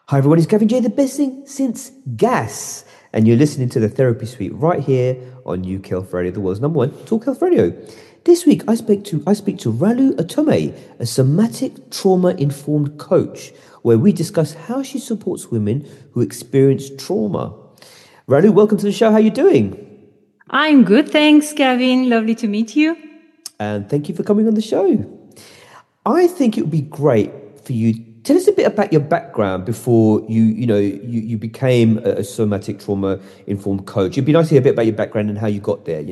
Hi everyone, it's Gavin J, the best thing since gas. And you're listening to the Therapy Suite right here on UK Health Radio, the world's number one talk health radio. This week I speak to Ralu Atome, a somatic trauma-informed coach, where we discuss how she supports women who experience trauma. Ralu, welcome to the show. How are you doing? I'm good, thanks, Gavin. Lovely to meet you. And thank you for coming on the show. I think it would be great for you. Tell us a bit about your background before you became a somatic trauma-informed coach. It'd be nice to hear a bit about your background and how you got there,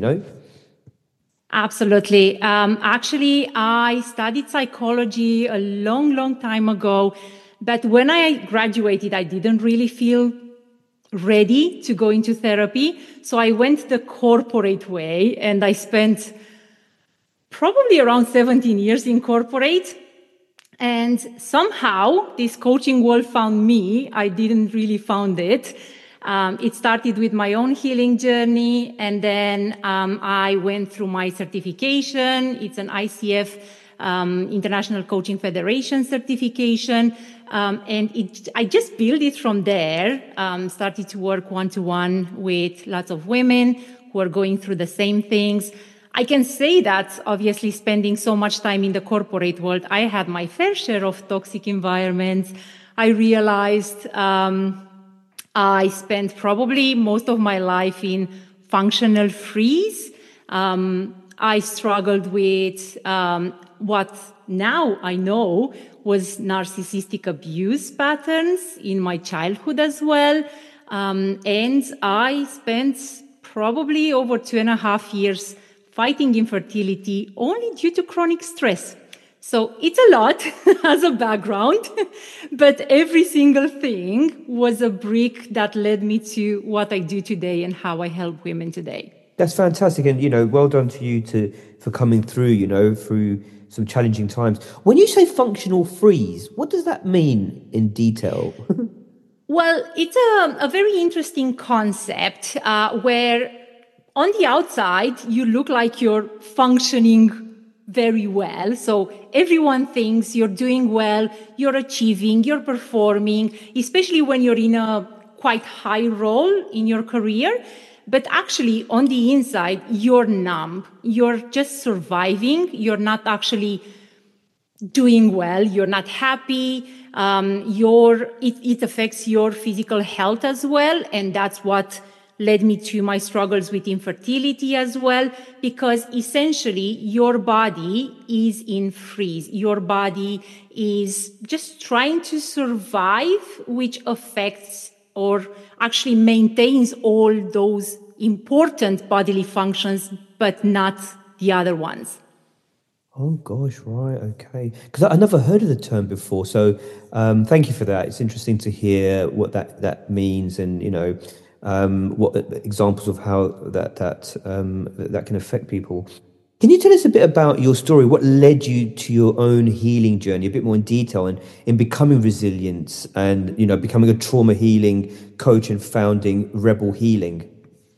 Absolutely. Actually, I studied psychology a long, long time ago. But when I graduated, I didn't really feel ready to go into therapy. So I went the corporate way, and I spent probably around 17 years in corporate. And somehow this coaching world found me. I didn't really found it. It started with my own healing journey. And then I went through my certification. It's an ICF, International Coaching Federation certification. I just built it from there, started to work one-to-one with lots of women who are going through the same things. I can say that, obviously, spending so much time in the corporate world, I had my fair share of toxic environments. I realized I spent probably most of my life in functional freeze. I struggled with what now I know was narcissistic abuse patterns in my childhood as well. And I spent probably over 2.5 years fighting infertility only due to chronic stress. So it's a lot as a background, but every single thing was a brick that led me to what I do today and how I help women today. That's fantastic. And, well done to you for coming through, through some challenging times. When you say functional freeze, what does that mean in detail? Well, it's a very interesting concept where on the outside, you look like you're functioning very well. So everyone thinks you're doing well, you're achieving, you're performing, especially when you're in a quite high role in your career. But actually, on the inside, you're numb. You're just surviving. You're not actually doing well. You're not happy. It affects your physical health as well. And that's what led me to my struggles with infertility as well, because essentially your body is in freeze. Your body is just trying to survive, which affects or actually maintains all those important bodily functions, but not the other ones. Oh gosh, right, okay. Because I never heard of the term before, so thank you for that. It's interesting to hear what that means, and what examples of how that can affect people. Can you tell us a bit about your story? What led you to your own healing journey, a bit more in detail, and in becoming resilient, and becoming a trauma healing coach and founding Rebel Healing?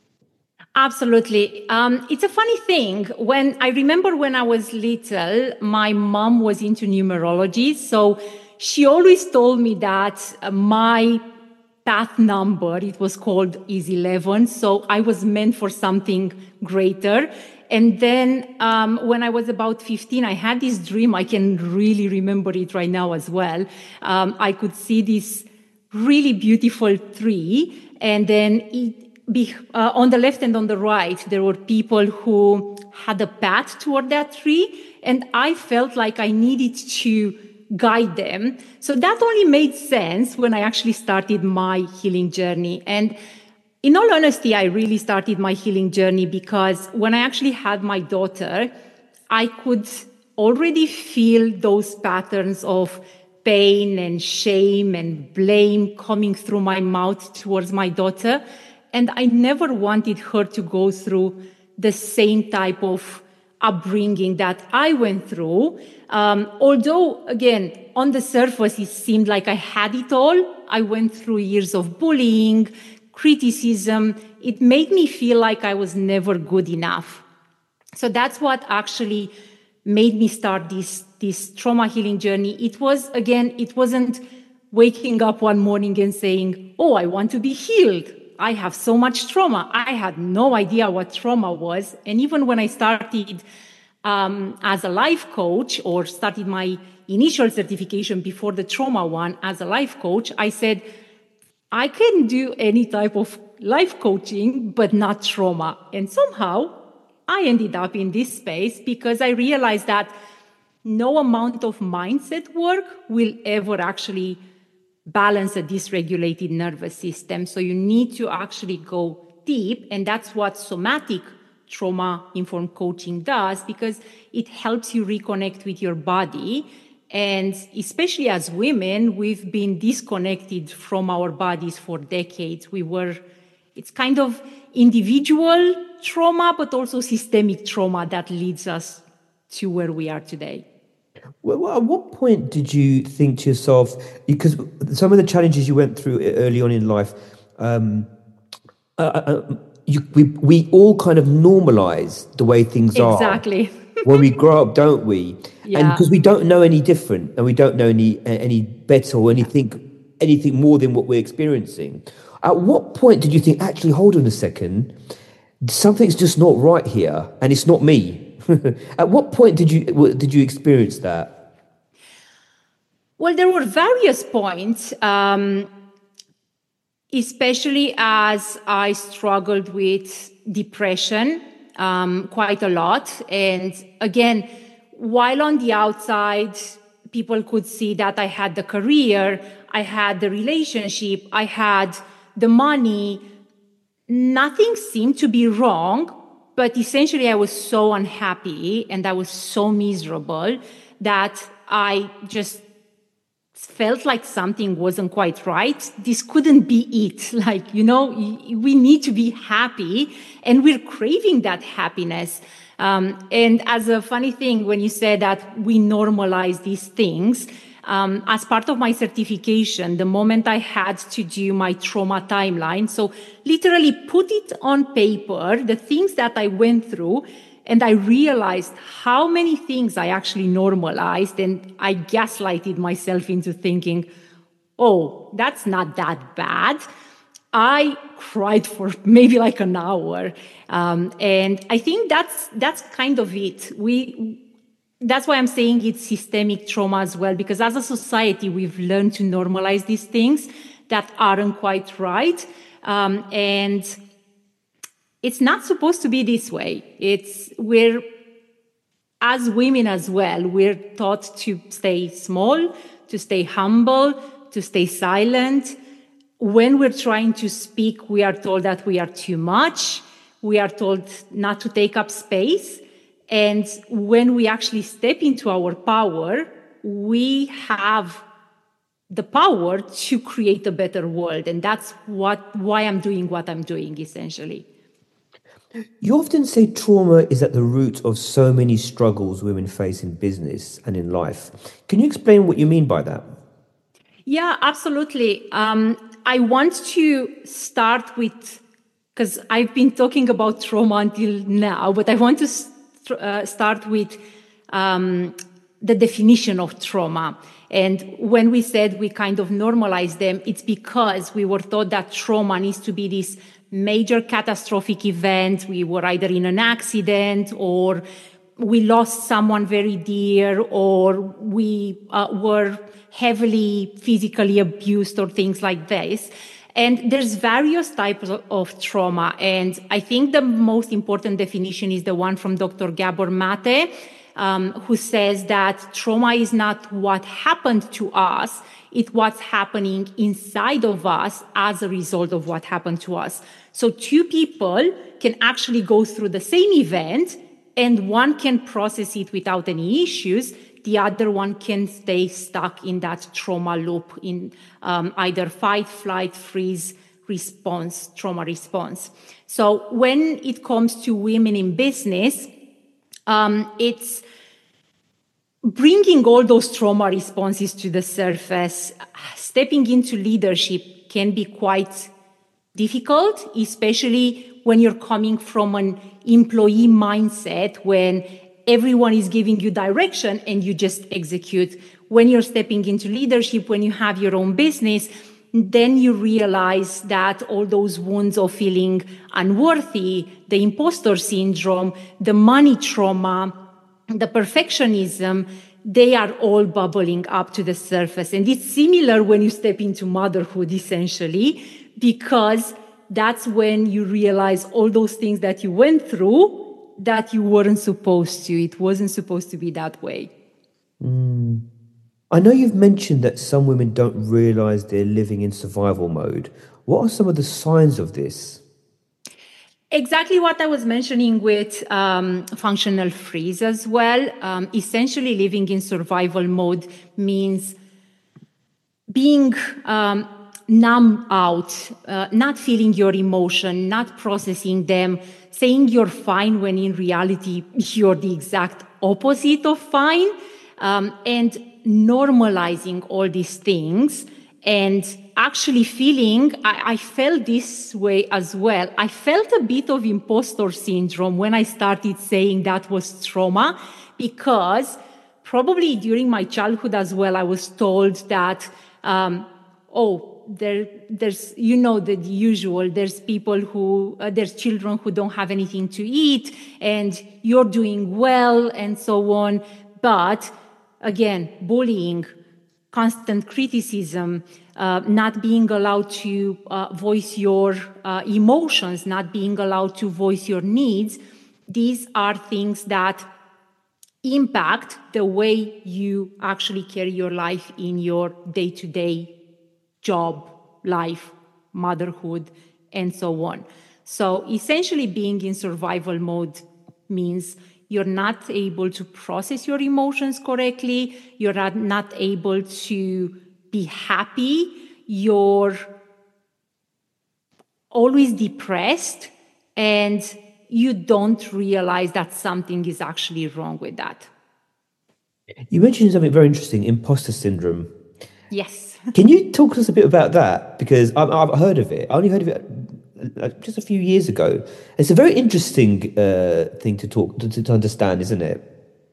Absolutely. It's a funny thing. When I was little, my mom was into numerology. So she always told me that my path number, it was called is 11. So I was meant for something greater. And then when I was about 15, I had this dream. I can really remember it right now as well. I could see this really beautiful tree, and then on the left and on the right, there were people who had a path toward that tree, and I felt like I needed to guide them. So that only made sense when I actually started my healing journey. And in all honesty, I really started my healing journey because when I actually had my daughter, I could already feel those patterns of pain and shame and blame coming through my mouth towards my daughter. And I never wanted her to go through the same type of upbringing that I went through. Although, again, on the surface, it seemed like I had it all. I went through years of bullying, criticism. It made me feel like I was never good enough. So that's what actually made me start this trauma healing journey. It wasn't waking up one morning and saying, oh, I want to be healed. I have so much trauma. I had no idea what trauma was. And even when I started as a life coach, or started my initial certification before the trauma one as a life coach, I said, I can do any type of life coaching, but not trauma. And somehow I ended up in this space because I realized that no amount of mindset work will ever actually balance a dysregulated nervous system. So you need to actually go deep. And that's what somatic trauma-informed coaching does, because it helps you reconnect with your body. And especially as women, we've been disconnected from our bodies for decades. It's kind of individual trauma, but also systemic trauma that leads us to where we are today. Well, at what point did you think to yourself, because some of the challenges you went through early on in life, we all kind of normalize the way things are. Exactly. When we grow up, don't we? Yeah. And because we don't know any different, and we don't know any better or anything more than what we're experiencing. At what point did you think, actually, hold on a second, something's just not right here, and it's not me? At what point did you experience that? Well, there were various points, especially as I struggled with depression quite a lot. And again, while on the outside, people could see that I had the career, I had the relationship, I had the money, nothing seemed to be wrong. But essentially, I was so unhappy and I was so miserable that I just felt like something wasn't quite right. This couldn't be it. Like, we need to be happy, and we're craving that happiness. And as a funny thing, when you said that we normalize these things, as part of my certification, the moment I had to do my trauma timeline, so literally put it on paper, the things that I went through, and I realized how many things I actually normalized, and I gaslighted myself into thinking, oh, that's not that bad. I cried for maybe like an hour. And I think that's kind of it. That's why I'm saying it's systemic trauma as well, because as a society, we've learned to normalize these things that aren't quite right. And it's not supposed to be this way. We're, as women as well, we're taught to stay small, to stay humble, to stay silent. When we're trying to speak, we are told that we are too much. We are told not to take up space. And when we actually step into our power, we have the power to create a better world. And that's why I'm doing what I'm doing, essentially. You often say trauma is at the root of so many struggles women face in business and in life. Can you explain what you mean by that? Yeah, absolutely. I want to start with, because I've been talking about trauma until now, but I want to start with the definition of trauma. And when we said we kind of normalize them, it's because we were taught that trauma needs to be this major catastrophic event. We were either in an accident, or we lost someone very dear, or we were heavily physically abused, or things like this. And there's various types of trauma. And I think the most important definition is the one from Dr. Gabor Mate, who says that trauma is not what happened to us, it's what's happening inside of us as a result of what happened to us. So two people can actually go through the same event, and one can process it without any issues. The other one can stay stuck in that trauma loop in either fight, flight, freeze response, trauma response. So when it comes to women in business, it's bringing all those trauma responses to the surface. Stepping into leadership can be quite difficult, especially when you're coming from an employee mindset, when everyone is giving you direction and you just execute. When you're stepping into leadership, when you have your own business, then you realize that all those wounds of feeling unworthy, the imposter syndrome, the money trauma, the perfectionism, they are all bubbling up to the surface. And it's similar when you step into motherhood, essentially, because that's when you realize all those things that you went through that you weren't supposed to. It wasn't supposed to be that way. I know you've mentioned that some women don't realize they're living in survival mode. What are some of the signs of this? Exactly what I was mentioning with functional freeze as well. Essentially, living in survival mode means being numb out, not feeling your emotion, not processing them, saying you're fine when in reality you're the exact opposite of fine, and normalizing all these things and actually feeling, I felt this way as well. I felt a bit of imposter syndrome when I started saying that was trauma, because probably during my childhood as well, I was told that, there's, you know, the usual, there's people who, there's children who don't have anything to eat and you're doing well and so on. But again, bullying, constant criticism, not being allowed to voice your emotions, not being allowed to voice your needs, these are things that impact the way you actually carry your life in your day-to-day job, life, motherhood, and so on. So essentially being in survival mode means you're not able to process your emotions correctly, you're not able to be happy, you're always depressed, and you don't realize that something is actually wrong with that. You mentioned something very interesting, imposter syndrome. Yes. Can you talk to us a bit about that? Because I've heard of it. I only heard of it just a few years ago. It's a very interesting thing to to understand, isn't it?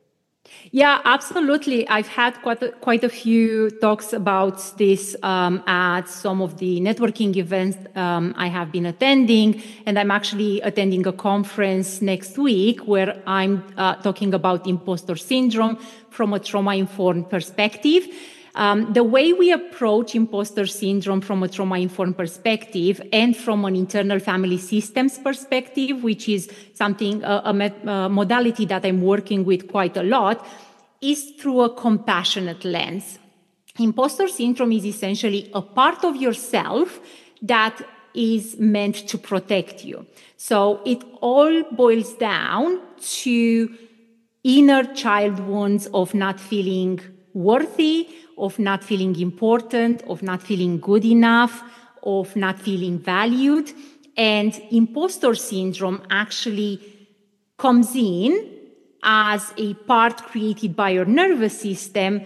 Yeah, absolutely. I've had quite a few talks about this at some of the networking events I have been attending, and I'm actually attending a conference next week where I'm talking about imposter syndrome from a trauma-informed perspective. The way we approach imposter syndrome from a trauma-informed perspective and from an internal family systems perspective, which is something, a modality that I'm working with quite a lot, is through a compassionate lens. Imposter syndrome is essentially a part of yourself that is meant to protect you. So it all boils down to inner child wounds of not feeling worthy, of not feeling important, of not feeling good enough, of not feeling valued. And imposter syndrome actually comes in as a part created by your nervous system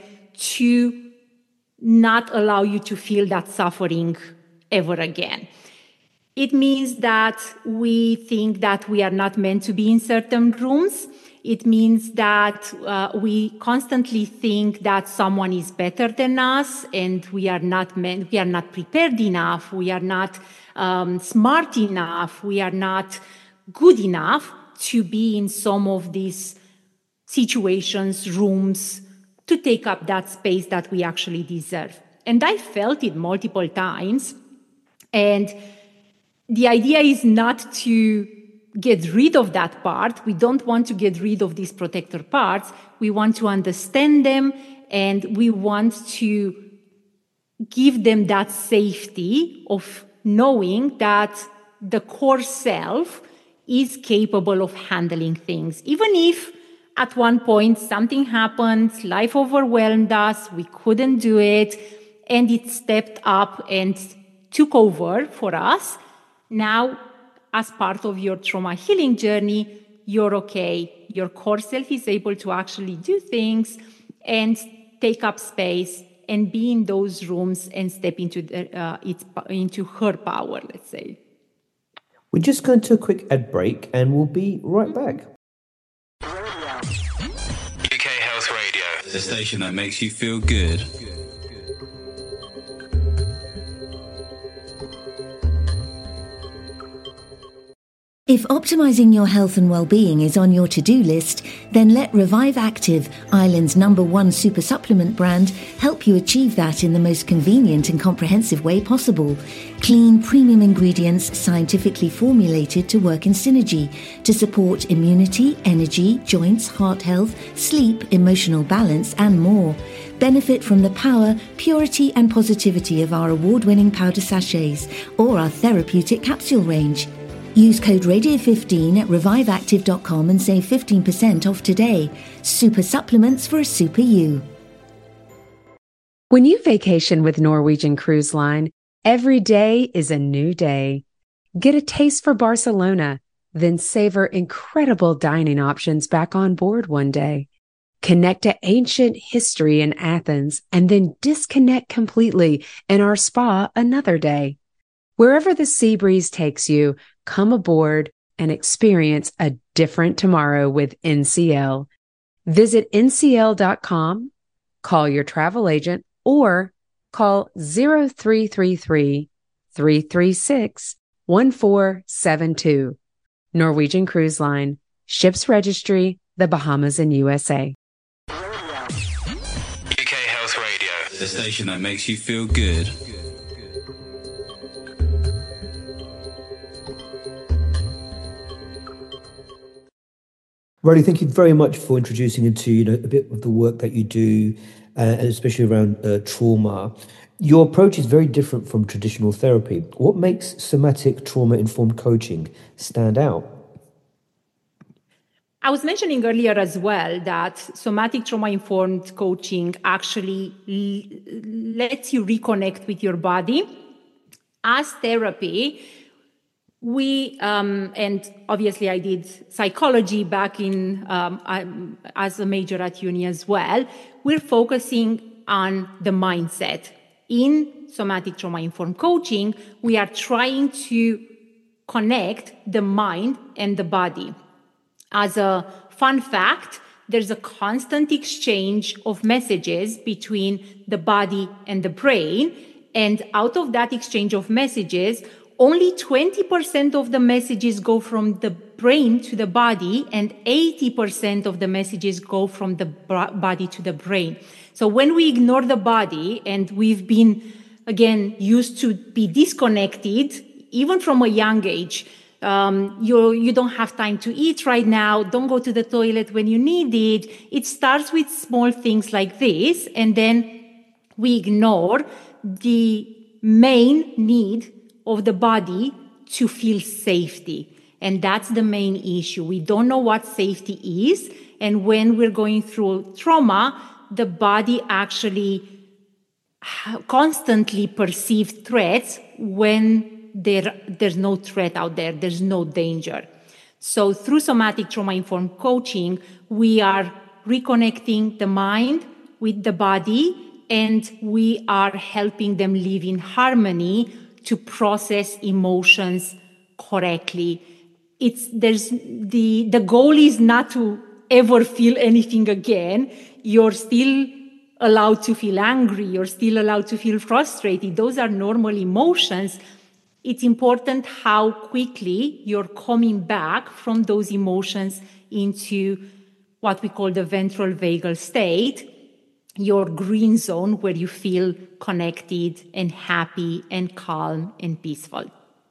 to not allow you to feel that suffering ever again. It means that we think that we are not meant to be in certain rooms. It means that we constantly think that someone is better than us and we are not prepared enough, we are not smart enough, we are not good enough to be in some of these situations, rooms, to take up that space that we actually deserve. And I felt it multiple times. And the idea is not to get rid of that part. We don't want to get rid of these protector parts. We want to understand them and we want to give them that safety of knowing that the core self is capable of handling things. Even if at one point something happened, life overwhelmed us, we couldn't do it, and it stepped up and took over for us. Now, as part of your trauma healing journey, you're okay. Your core self is able to actually do things and take up space and be in those rooms and step into her power, let's say. We're just going to a quick ad break and we'll be right back. the station that makes you feel good. If optimizing your health and well-being is on your to-do list, then let Revive Active, Ireland's #1 super supplement brand, help you achieve that in the most convenient and comprehensive way possible. Clean, premium ingredients scientifically formulated to work in synergy to support immunity, energy, joints, heart health, sleep, emotional balance, and more. Benefit from the power, purity, and positivity of our award-winning powder sachets or our therapeutic capsule range. Use code RADIO15 at reviveactive.com and save 15% off today. Super supplements for a super you. When you vacation with Norwegian Cruise Line, every day is a new day. Get a taste for Barcelona, then savor incredible dining options back on board one day. Connect to ancient history in Athens and then disconnect completely in our spa another day. Wherever the sea breeze takes you, come aboard and experience a different tomorrow with NCL. Visit ncl.com, call your travel agent, or call 0333-336-1472. Norwegian Cruise Line, Ships Registry, the Bahamas and USA. UK Health Radio, the station that makes you feel good. Riley, thank you very much for introducing into a bit of the work that you do, and especially around trauma. Your approach is very different from traditional therapy. What makes somatic trauma-informed coaching stand out? I was mentioning earlier as well that somatic trauma-informed coaching actually lets you reconnect with your body. As therapy, we, and obviously I did psychology back in, as a major at uni as well, we're focusing on the mindset. In somatic trauma-informed coaching, we are trying to connect the mind and the body. As a fun fact, there's a constant exchange of messages between the body and the brain, and out of that exchange of messages, only 20% of the messages go from the brain to the body, and 80% of the messages go from the body to the brain. So when we ignore the body, and we've been, again, used to be disconnected, even from a young age, you don't have time to eat right now, don't go to the toilet when you need it. It starts with small things like this, and then we ignore the main need of the body to feel safety. And that's the main issue. We don't know what safety is. And when we're going through trauma, the body actually constantly perceives threats when there's no threat out there, there's no danger. So through somatic trauma-informed coaching, we are reconnecting the mind with the body, and we are helping them live in harmony to process emotions correctly. The goal is not to ever feel anything again. You're still allowed to feel angry. You're still allowed to feel frustrated. Those are normal emotions. It's important how quickly you're coming back from those emotions into what we call the ventral vagal state, your green zone, where you feel connected and happy and calm and peaceful.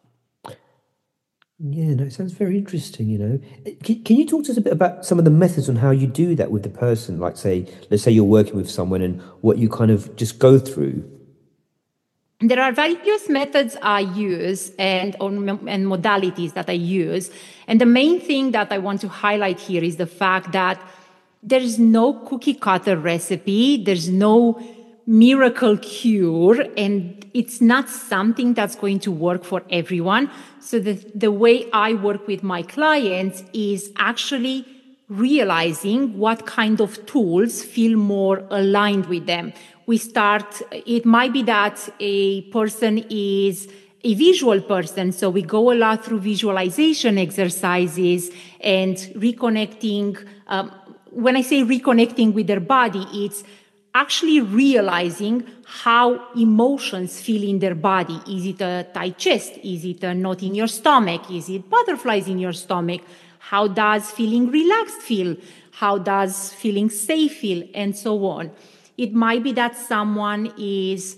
Yeah, no, it sounds very interesting. Can you talk to us a bit about some of the methods on how you do that with the person? Like, let's say you're working with someone and what you kind of just go through. There are various methods I use and modalities that I use. And the main thing that I want to highlight here is the fact that there is no cookie cutter recipe. There's no miracle cure, and it's not something that's going to work for everyone. So the way I work with my clients is actually realizing what kind of tools feel more aligned with them. It might be that a person is a visual person, so we go a lot through visualization exercises and reconnecting when I say reconnecting with their body, it's actually realizing how emotions feel in their body. Is it a tight chest? Is it a knot in your stomach? Is it butterflies in your stomach? How does feeling relaxed feel? How does feeling safe feel? And so on. It might be that someone is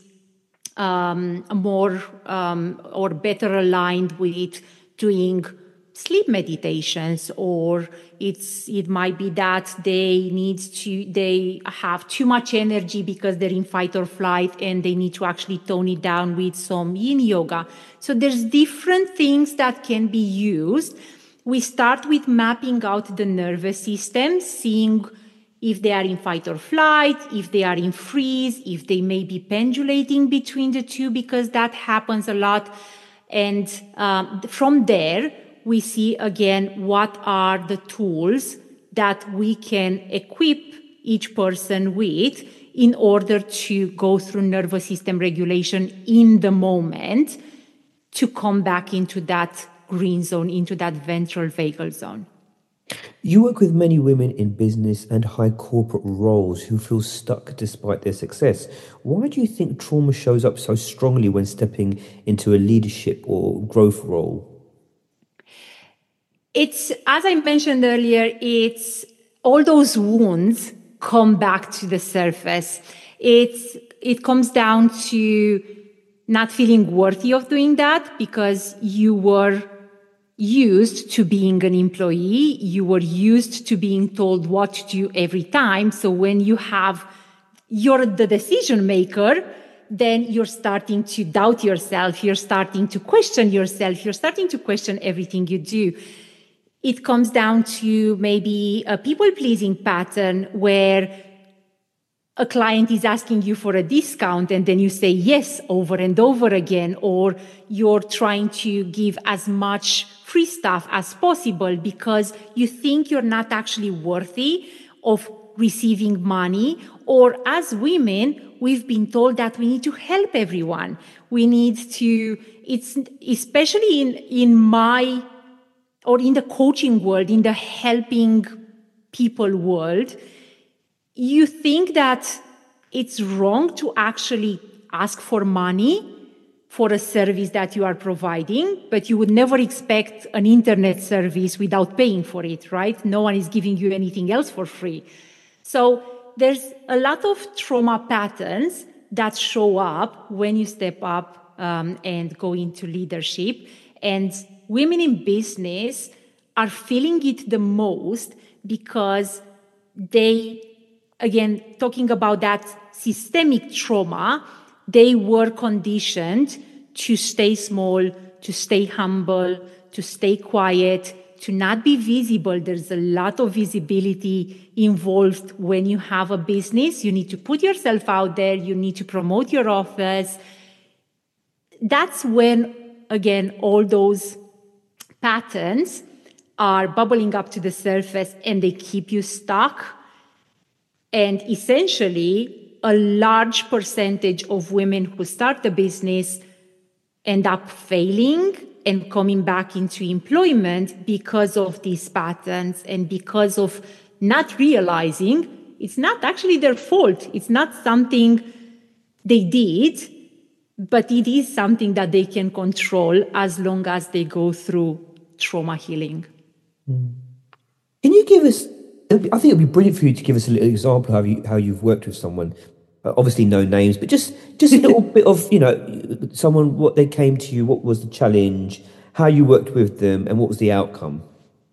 more or better aligned with doing sleep meditations, or it might be that they have too much energy because they're in fight or flight and they need to actually tone it down with some yin yoga. So there's different things that can be used. We start with mapping out the nervous system, seeing if they are in fight or flight, if they are in freeze, if they may be pendulating between the two, because that happens a lot. And from there, we see again what are the tools that we can equip each person with in order to go through nervous system regulation in the moment to come back into that green zone, into that ventral vagal zone. You work with many women in business and high corporate roles who feel stuck despite their success. Why do you think trauma shows up so strongly when stepping into a leadership or growth role? It's, as I mentioned earlier, it's all those wounds come back to the surface. It comes down to not feeling worthy of doing that because you were used to being an employee. You were used to being told what to do every time. So when you're the decision maker, then you're starting to doubt yourself. You're starting to question yourself. You're starting to question everything you do. It comes down to maybe a people-pleasing pattern where a client is asking you for a discount and then you say yes over and over again, or you're trying to give as much free stuff as possible because you think you're not actually worthy of receiving money. Or as women, we've been told that we need to help everyone. We need to, it's especially in my or in the coaching world, in the helping people world, you think that it's wrong to actually ask for money for a service that you are providing, but you would never expect an internet service without paying for it, right? No one is giving you anything else for free. So there's a lot of trauma patterns that show up when you step up and go into leadership. And women in business are feeling it the most because they, again, talking about that systemic trauma, they were conditioned to stay small, to stay humble, to stay quiet, to not be visible. There's a lot of visibility involved when you have a business. You need to put yourself out there. You need to promote your office. That's when, again, all those patterns are bubbling up to the surface and they keep you stuck. And essentially, a large percentage of women who start the business end up failing and coming back into employment because of these patterns and because of not realizing it's not actually their fault. It's not something they did, but it is something that they can control as long as they go through trauma healing. Can you give us, I think it would be brilliant for you to give us a little example of how you've worked with someone, obviously no names, but just a little bit of, someone, what they came to you, what was the challenge, how you worked with them, and what was the outcome?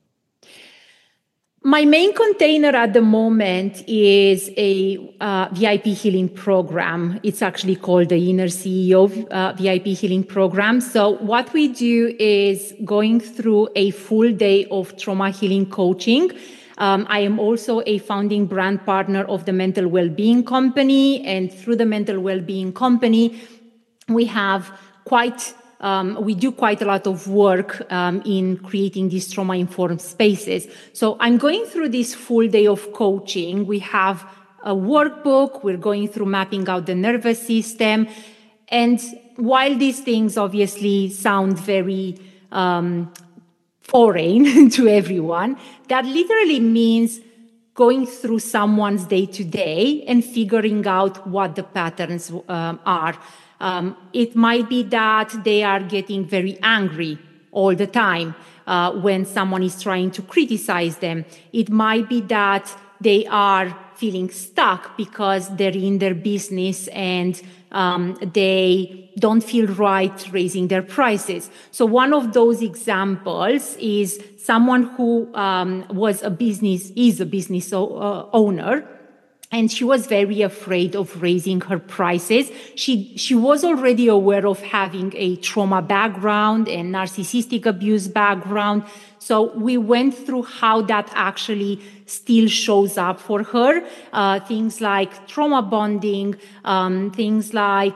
My main container at the moment is a VIP healing program. It's actually called the Inner CEO VIP healing program. So what we do is going through a full day of trauma healing coaching. I am also a founding brand partner of the Mental Wellbeing Company. And through the Mental Wellbeing Company, we have we do quite a lot of work in creating these trauma-informed spaces. So I'm going through this full day of coaching. We have a workbook. We're going through mapping out the nervous system. And while these things obviously sound very foreign to everyone, that literally means going through someone's day-to-day and figuring out what the patterns are. It might be that they are getting very angry all the time when someone is trying to criticize them. It might be that they are feeling stuck because they're in their business and they don't feel right raising their prices. So one of those examples is someone who is a business owner, and she was very afraid of raising her prices. She was already aware of having a trauma background and narcissistic abuse background. So we went through how that actually still shows up for her. Things like trauma bonding, things like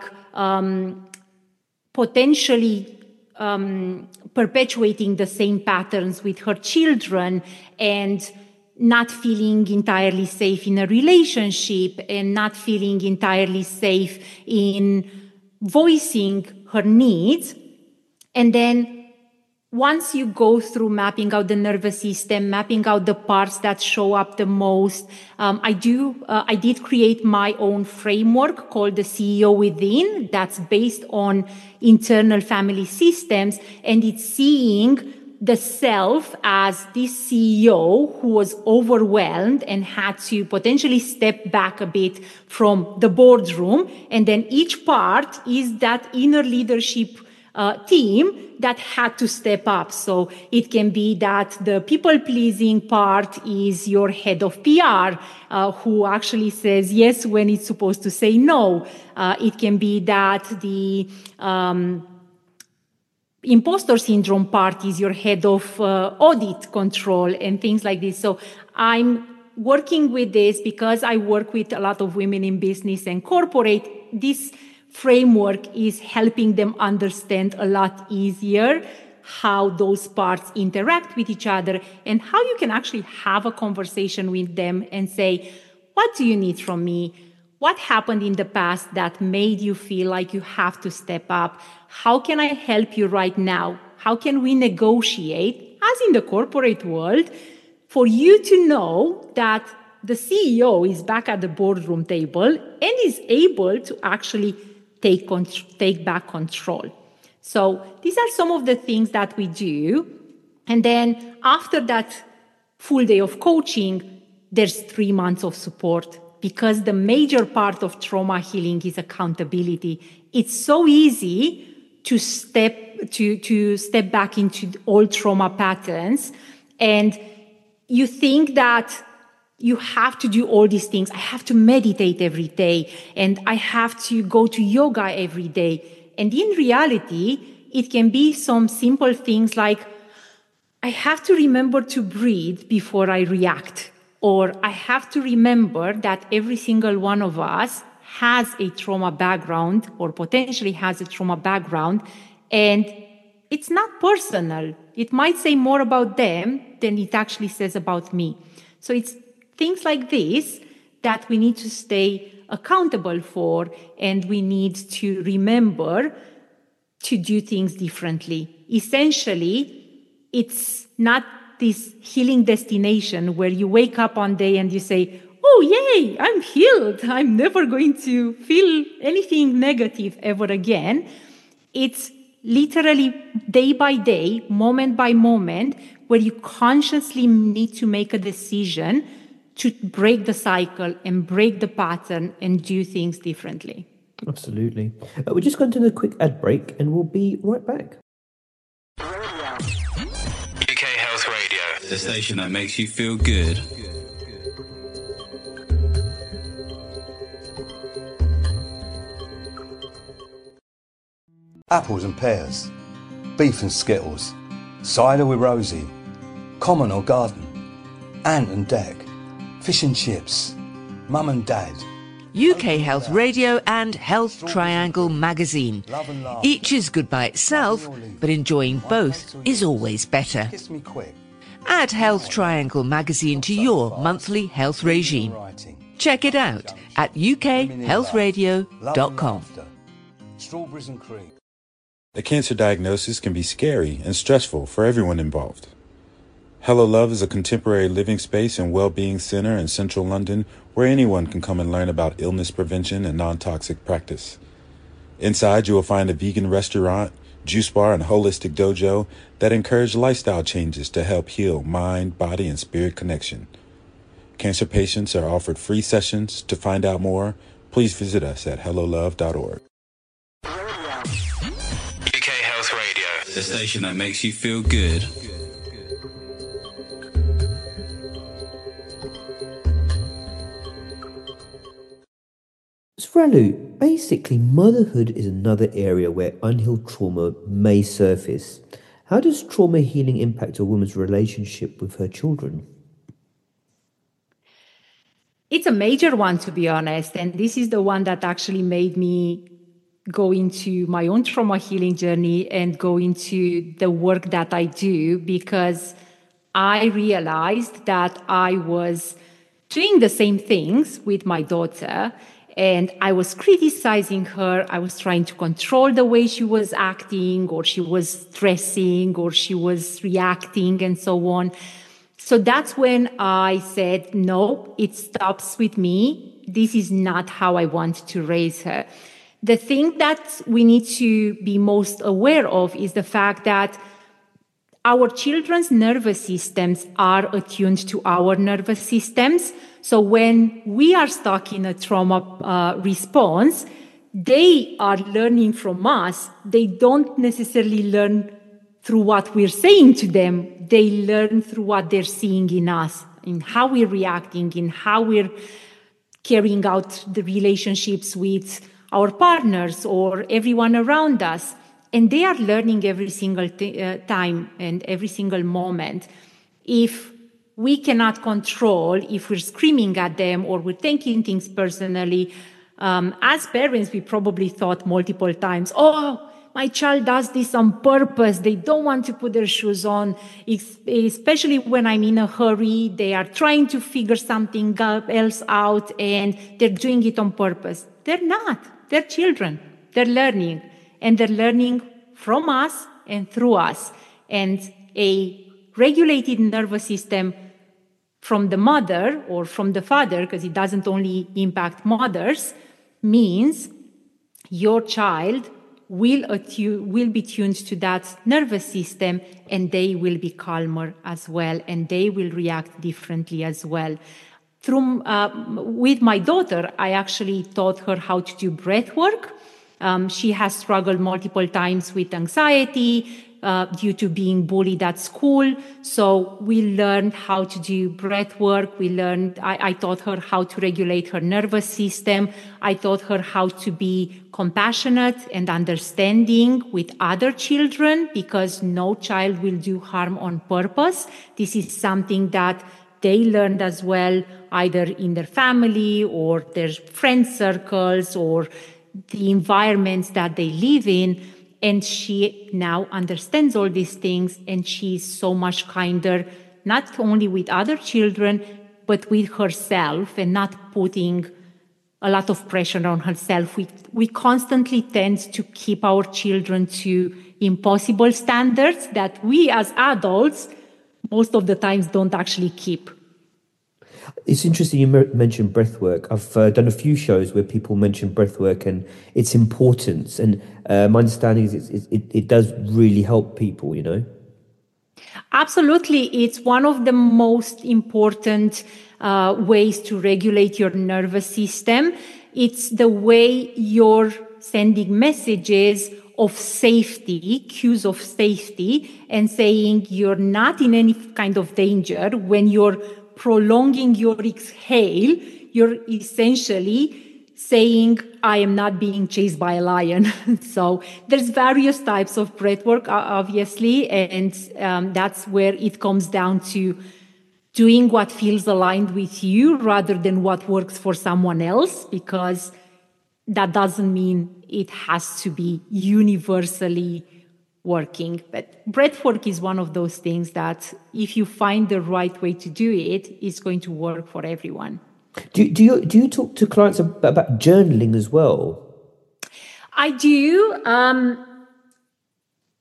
potentially perpetuating the same patterns with her children, and not feeling entirely safe in a relationship, and not feeling entirely safe in voicing her needs. And then once you go through mapping out the nervous system, mapping out the parts that show up the most, I did create my own framework called the CEO Within, that's based on internal family systems, and it's seeing the self as this CEO who was overwhelmed and had to potentially step back a bit from the boardroom. And then each part is that inner leadership team that had to step up. So it can be that the people-pleasing part is your head of PR, who actually says yes when it's supposed to say no. It can be that the imposter syndrome part is your head of audit control and things like this. So I'm working with this because I work with a lot of women in business and corporate. This framework is helping them understand a lot easier how those parts interact with each other and how you can actually have a conversation with them and say, what do you need from me? What happened in the past that made you feel like you have to step up? How can I help you right now? How can we negotiate, as in the corporate world, for you to know that the CEO is back at the boardroom table and is able to actually take back control. So these are some of the things that we do. And then after that full day of coaching, there's 3 months of support, because the major part of trauma healing is accountability. It's so easy to step back into old trauma patterns, and you think that you have to do all these things. I have to meditate every day, and I have to go to yoga every day. And in reality, it can be some simple things like, I have to remember to breathe before I react. Or I have to remember that every single one of us has a trauma background, or potentially has a trauma background, and it's not personal. It might say more about them than it actually says about me. So it's things like this that we need to stay accountable for, and we need to remember to do things differently. Essentially, it's not this healing destination where you wake up one day and you say, oh, yay, I'm healed. I'm never going to feel anything negative ever again. It's literally day by day, moment by moment, where you consciously need to make a decision to break the cycle and break the pattern and do things differently. Absolutely. We're just going to do a quick ad break and we'll be right back. UK Health Radio, the station that makes you feel good. Apples and pears, beef and skittles, cider with Rosie, common or garden, ant and deck, fish and chips, mum and dad. UK Health Radio and Health Triangle magazine. Each is good by itself, but enjoying both is always better. Kiss me quick. Add Health Triangle magazine to your monthly health regime. Check it out at ukhealthradio.com. Strawberries and cream. A cancer diagnosis can be scary and stressful for everyone involved. Hello Love is a contemporary living space and well-being center in central London where anyone can come and learn about illness prevention and non-toxic practice. Inside, you will find a vegan restaurant, juice bar, and holistic dojo that encourage lifestyle changes to help heal mind, body, and spirit connection. Cancer patients are offered free sessions. To find out more, please visit us at hellolove.org. UK Health Radio, the station that makes you feel good. So Ralu, basically motherhood is another area where unhealed trauma may surface. How does trauma healing impact a woman's relationship with her children? It's a major one, to be honest. And this is the one that actually made me go into my own trauma healing journey and go into the work that I do, because I realized that I was doing the same things with my daughter, and I was criticizing her. I was trying to control the way she was acting, or she was stressing, or she was reacting, and so on. So that's when I said, no, it stops with me. This is not how I want to raise her. The thing that we need to be most aware of is the fact that our children's nervous systems are attuned to our nervous systems. So when we are stuck in a trauma response, they are learning from us. They don't necessarily learn through what we're saying to them. They learn through what they're seeing in us, in how we're reacting, in how we're carrying out the relationships with our partners or everyone around us. And they are learning every single time and every single moment. If we cannot control, if we're screaming at them or we're taking things personally, as parents, we probably thought multiple times, oh, my child does this on purpose. They don't want to put their shoes on, especially when I'm in a hurry. They are trying to figure something else out and they're doing it on purpose. They're not. They're children. They're learning. And they're learning from us and through us. And a regulated nervous system from the mother or from the father, because it doesn't only impact mothers, means your child will be tuned to that nervous system, and they will be calmer as well, and they will react differently as well. With my daughter, I actually taught her how to do breath work. She has struggled multiple times with anxiety due to being bullied at school. So we learned how to do breath work. I taught her how to regulate her nervous system. I taught her how to be compassionate and understanding with other children, because no child will do harm on purpose. This is something that they learned as well, either in their family or their friend circles or the environments that they live in. And she now understands all these things, and she's so much kinder, not only with other children, but with herself, and not putting a lot of pressure on herself. We constantly tend to keep our children to impossible standards that we as adults most of the times don't actually keep. It's interesting you mentioned breathwork. I've done a few shows where people mention breathwork and its importance, and my understanding is it does really help people, you know? Absolutely. It's one of the most important ways to regulate your nervous system. It's the way you're sending messages of safety, cues of safety, and saying you're not in any kind of danger. When you're prolonging your exhale, you're essentially saying, I am not being chased by a lion. So there's various types of breath work, obviously, and that's where it comes down to doing what feels aligned with you rather than what works for someone else, because that doesn't mean it has to be universally working. But breath work is one of those things that if you find the right way to do it, it's going to work for everyone. Do you talk to clients about journaling as well? I do.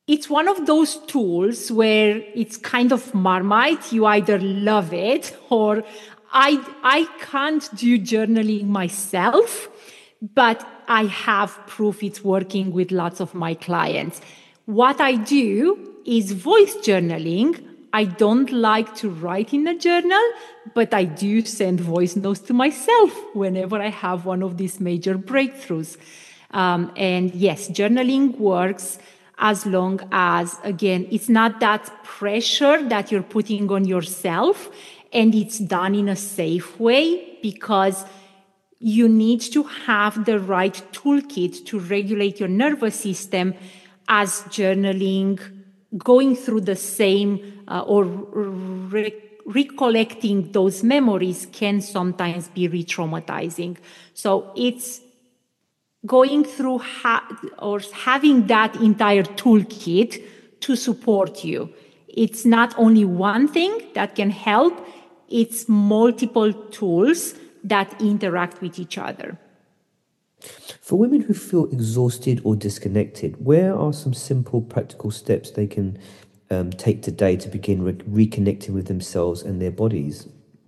it's one of those tools where it's kind of Marmite. You either love it or I can't do journaling myself, but I have proof it's working with lots of my clients. What I do is voice journaling. I don't like to write in a journal, but I do send voice notes to myself whenever I have one of these major breakthroughs. And yes, journaling works as long as, again, it's not that pressure that you're putting on yourself, and it's done in a safe way, because you need to have the right toolkit to regulate your nervous system, as journaling, going through the same or recollecting those memories can sometimes be re-traumatizing. So it's going through or having that entire toolkit to support you. It's not only one thing that can help, it's multiple tools that interact with each other. For women who feel exhausted or disconnected, where are some simple practical steps they can take today to begin reconnecting with themselves and their bodies?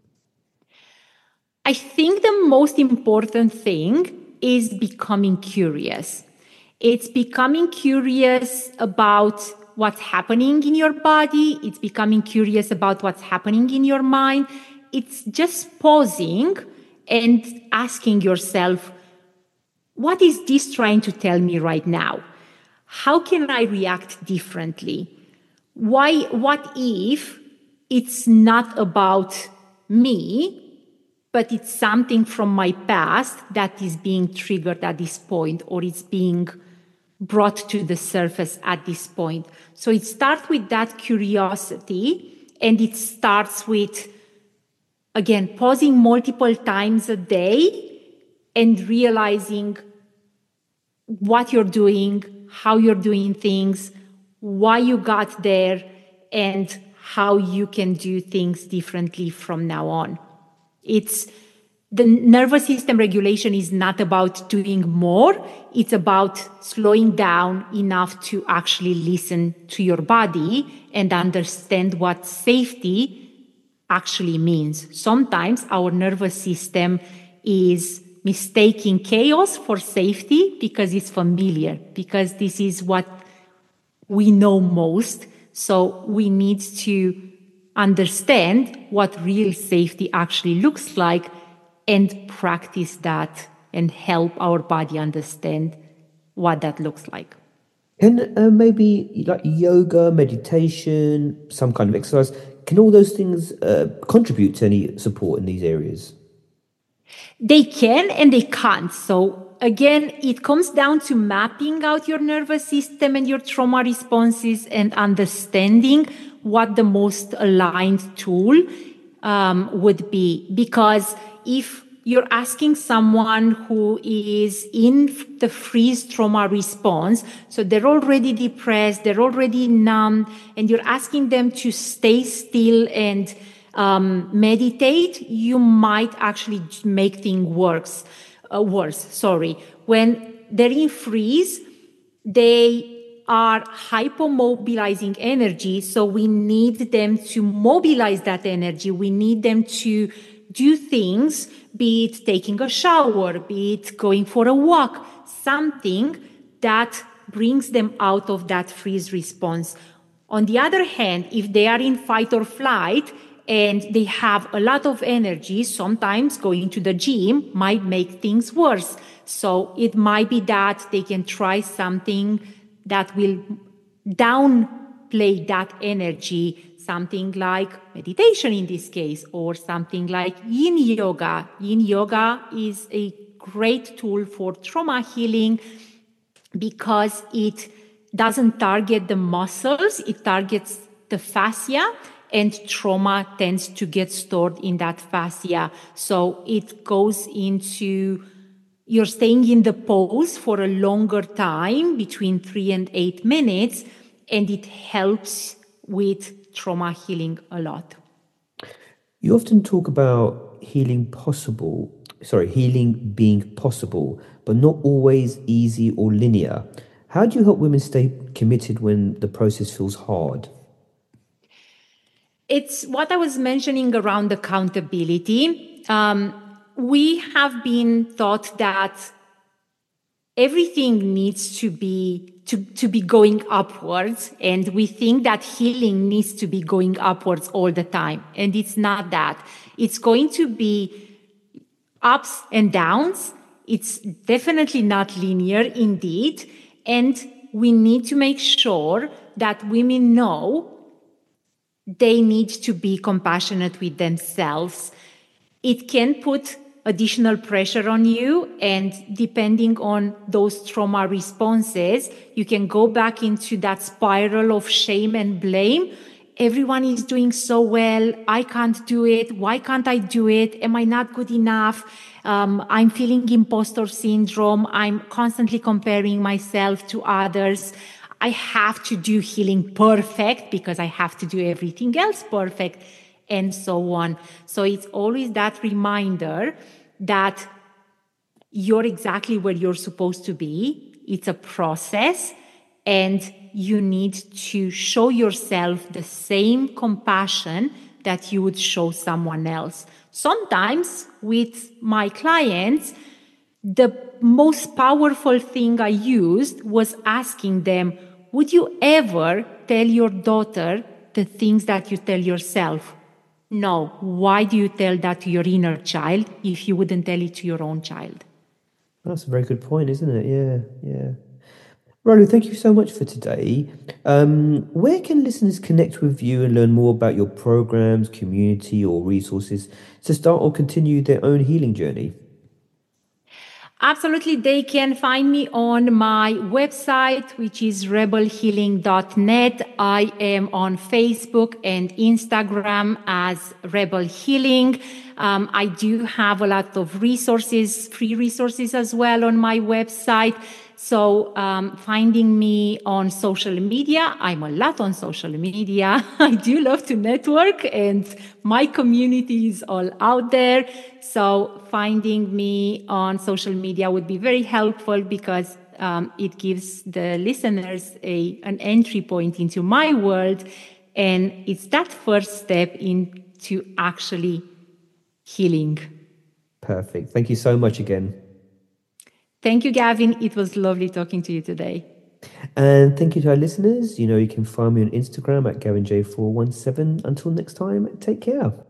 I think the most important thing is becoming curious. It's becoming curious about what's happening in your body. It's becoming curious about what's happening in your mind. It's just pausing and asking yourself, what is this trying to tell me right now? How can I react differently? What if it's not about me, but it's something from my past that is being triggered at this point, or it's being brought to the surface at this point? So it starts with that curiosity, and it starts with, again, pausing multiple times a day and realizing what you're doing, how you're doing things, why you got there, and how you can do things differently from now on. It's the nervous system regulation is not about doing more. It's about slowing down enough to actually listen to your body and understand what safety actually means. Sometimes our nervous system is mistaking chaos for safety because it's familiar, because this is what we know most. So we need to understand what real safety actually looks like and practice that and help our body understand what that looks like. Can maybe like yoga, meditation, some kind of exercise, can all those things contribute to any support in these areas? They can and they can't. So again, it comes down to mapping out your nervous system and your trauma responses and understanding what the most aligned tool would be. Because if you're asking someone who is in the freeze trauma response, so they're already depressed, they're already numb, and you're asking them to stay still and meditate, you might actually make things worse. When they're in freeze, they are hypomobilizing energy, so we need them to mobilize that energy. We need them to do things, be it taking a shower, be it going for a walk, something that brings them out of that freeze response. On the other hand, if they are in fight or flight and they have a lot of energy, sometimes going to the gym might make things worse. So it might be that they can try something that will downplay that energy, something like meditation in this case, or something like yin yoga. Yin yoga is a great tool for trauma healing because it doesn't target the muscles, it targets the fascia, and trauma tends to get stored in that fascia. So it goes into, you're staying in the pose for a longer time, between 3 and 8 minutes, and it helps with trauma healing a lot. You often talk about healing being possible, but not always easy or linear. How do you help women stay committed when the process feels hard? It's what I was mentioning around accountability. We have been taught that everything needs to be going upwards, and we think that healing needs to be going upwards all the time, and it's not that. It's going to be ups and downs. It's definitely not linear, indeed, and we need to make sure that women know they need to be compassionate with themselves. It can put additional pressure on you, and depending on those trauma responses, you can go back into that spiral of shame and blame. Everyone is doing so well. I can't do it. Why can't I do it? Am I not good enough? I'm feeling imposter syndrome. I'm constantly comparing myself to others. I have to do healing perfect because I have to do everything else perfect, and so on. So it's always that reminder that you're exactly where you're supposed to be. It's a process, and you need to show yourself the same compassion that you would show someone else. Sometimes with my clients, the most powerful thing I used was asking them, would you ever tell your daughter the things that you tell yourself? No. Why do you tell that to your inner child if you wouldn't tell it to your own child? That's a very good point, isn't it? Yeah. Rolu, thank you so much for today. Where can listeners connect with you and learn more about your programs, community, or resources to start or continue their own healing journey? Absolutely. They can find me on my website, which is rebelhealing.net. I am on Facebook and Instagram as Rebel Healing. I do have a lot of resources, free resources as well on my website. So finding me on social media, I'm a lot on social media. I do love to network, and my community is all out there. So finding me on social media would be very helpful because it gives the listeners an entry point into my world. And it's that first step into actually healing. Perfect. Thank you so much again. Thank you, Gavin. It was lovely talking to you today. And thank you to our listeners. You can find me on Instagram at GavinJ417. Until next time, take care.